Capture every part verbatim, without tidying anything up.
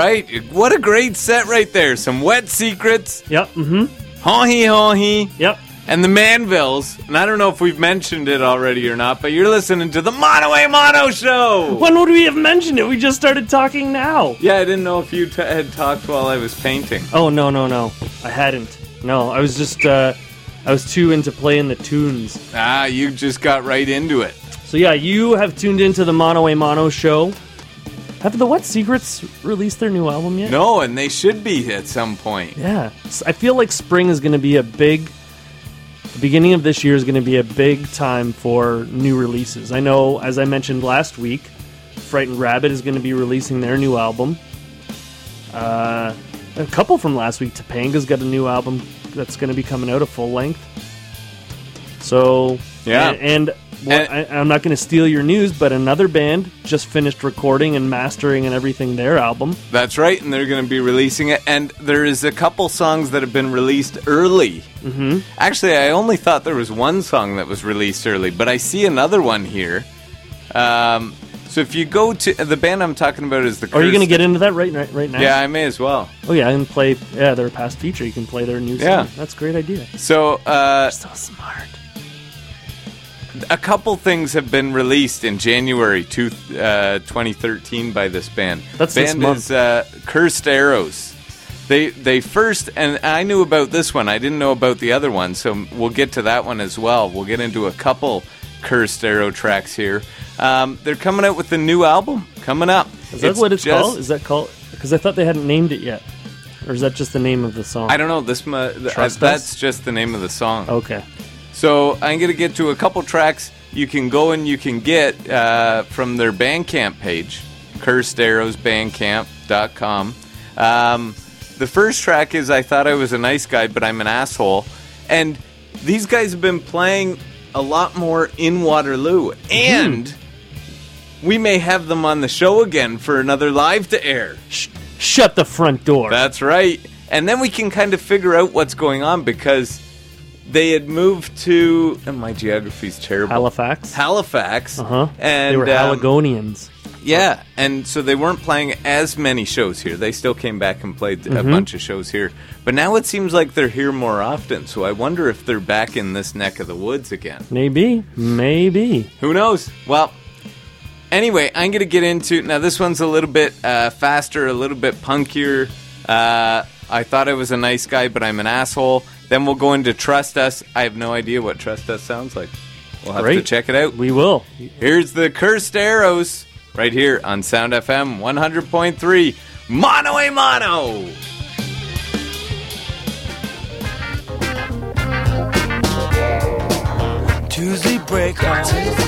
right. What a great set right there. Some Wet Secrets. Yep. Mm-hmm. Honky Honky. Yep. And the Manvilles. And I don't know if we've mentioned it already or not, but you're listening to the Mono a Mono Show. When would we have mentioned it? We just started talking now. Yeah, I didn't know if you t- had talked while I was painting. Oh, no, no, no. I hadn't. No, I was just, uh, I was too into playing the tunes. Ah, you just got right into it. So yeah, you have tuned into the Mono a Mono Show. Have the Wet Secrets released their new album yet? No, and they should be at some point. Yeah. I feel like spring is going to be a big... The beginning of this year is going to be a big time for new releases. I know, as I mentioned last week, Frightened Rabbit is going to be releasing their new album. Uh, a couple from last week, Topanga's got a new album that's going to be coming out, a full length. So, yeah. And, and, well, I, I'm not going to steal your news, but another band just finished recording and mastering and everything their album. That's right, and they're going to be releasing it. And there is a couple songs that have been released early. Mm-hmm. Actually, I only thought there was one song that was released early, but I see another one here. Um, so if you go to... The band I'm talking about is the... Are you going to get into that right, right right now? Yeah, I may as well. Oh, yeah, I can play... Yeah, their past feature. You can play their new song. Yeah. That's a great idea. So, uh... You're so smart. A couple things have been released in January two, uh, twenty thirteen by this band. That's band this month. is uh, Cursed Arrows. They they first, and I knew about this one. I didn't know about the other one, so we'll get to that one as well. We'll get into a couple Cursed Arrow tracks here. Um, they're coming out with a new album coming up. Is that it's what it's just, called? Is that called? Because I thought they hadn't named it yet. Or is that just the name of the song? I don't know. This mu- th- Trust That's Us? just the name of the song. Okay. So I'm going to get to a couple tracks you can go and you can get uh, from their Bandcamp page, cursed arrows bandcamp dot com. Um, the first track is I Thought I Was a Nice Guy, But I'm an Asshole. And these guys have been playing a lot more in Waterloo. And mm-hmm. we may have them on the show again for another live to air. Sh- shut the front door. That's right. And then we can kind of figure out what's going on because... They had moved to... And my geography's terrible. Halifax? Halifax. Uh-huh. And, they were um, Haligonians. Yeah, and so they weren't playing as many shows here. They still came back and played mm-hmm. a bunch of shows here. But now it seems like they're here more often, so I wonder if they're back in this neck of the woods again. Maybe. Maybe. Who knows? Well, anyway, I'm going to get into... Now, this one's a little bit uh, faster, a little bit punkier. Uh, I Thought I Was a Nice Guy, But I'm an Asshole. Then we'll go into Trust Us. I have no idea what Trust Us sounds like. We'll have Great. to check it out. We will. Here's the Cursed Arrows right here on Sound F M one hundred point three. Mono a Mono! Tuesday break home.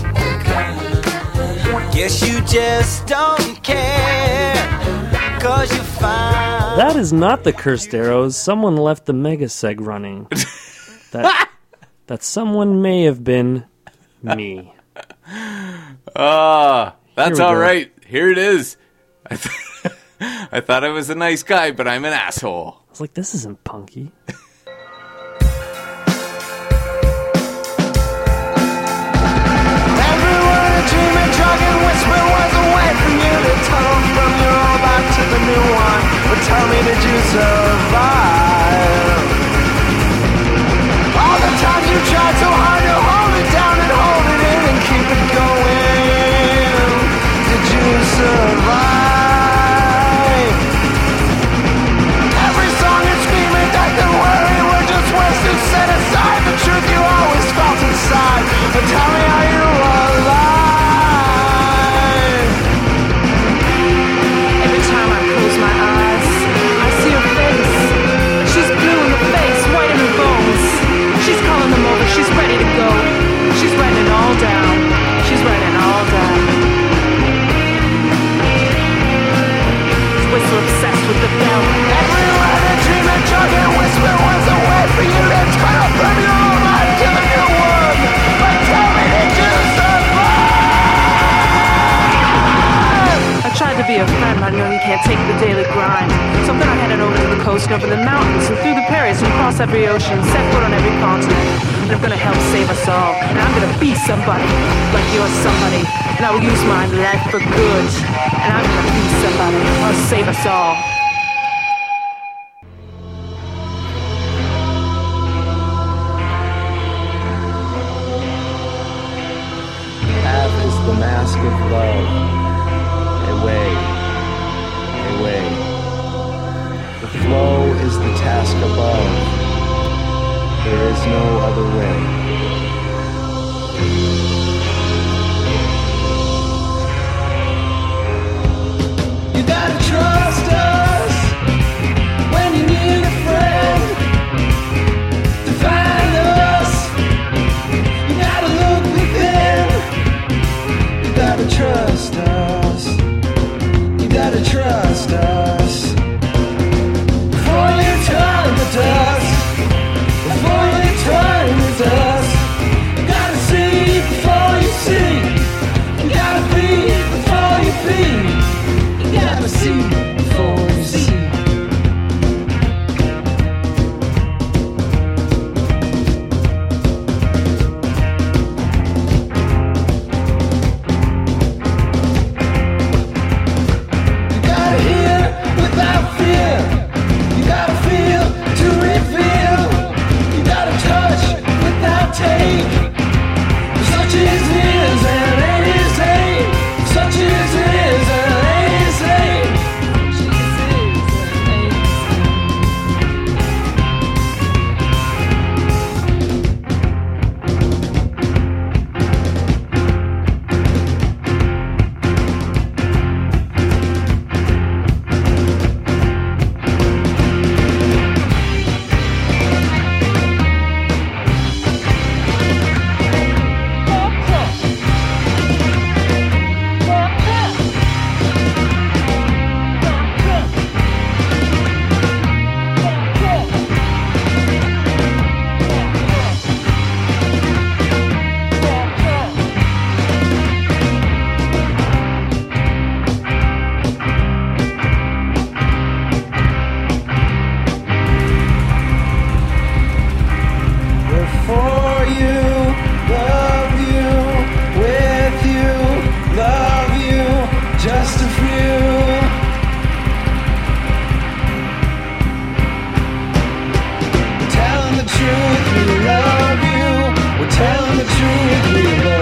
Guess you just don't care. Cause you find... That is not the Cursed Arrows. Someone left the Megaseg running. that that someone may have been me. Ah, uh, that's all go. right. Here it is. I, th- I thought I was a nice guy, but I'm an asshole. I was like, this isn't punky. To the new one, but tell me, did you survive? All the times you tried so hard to hold it down and hold it in and keep it going, did you survive? Every song is screaming that the worry we're just wasted, set aside the truth you always felt inside, but tell me how you alive. Time I close my eyes, I see her face. She's blue in the face, white in her bones. She's calling them over, she's ready to go. She's writing it all down, she's writing it all down. We're so obsessed with the bell. Everywhere the dream and drug and whisper was a way for you to turn up from your own life to the new one. But tell me, did you survive? I tried to be a friend, I know you can't take the daily grind. So then I headed over to the coast and over the mountains and through the prairies and across every ocean, set foot on every continent. and I'm gonna help save us all. And I'm gonna be somebody, like you're somebody, and I will use my life for good. And I'm gonna be somebody, I'll save us all. Half is the mask of love. Away, away. The flow is the task above. There is no other way. You gotta trust us when you need a friend to find us. You gotta look within. You gotta trust us. You gotta trust us. Before you turn to dust, before you turn to dust, you gotta see before you see. You gotta be before you be. You gotta see before you see. You gotta hear without fear. You gotta feel to reveal. You gotta touch without take. Such as is and ain't is ain't. Such as is and ain't is ain't. For you, love you, with you, love you, just a few. We're telling the truth, we love you. We're telling the truth, we love you.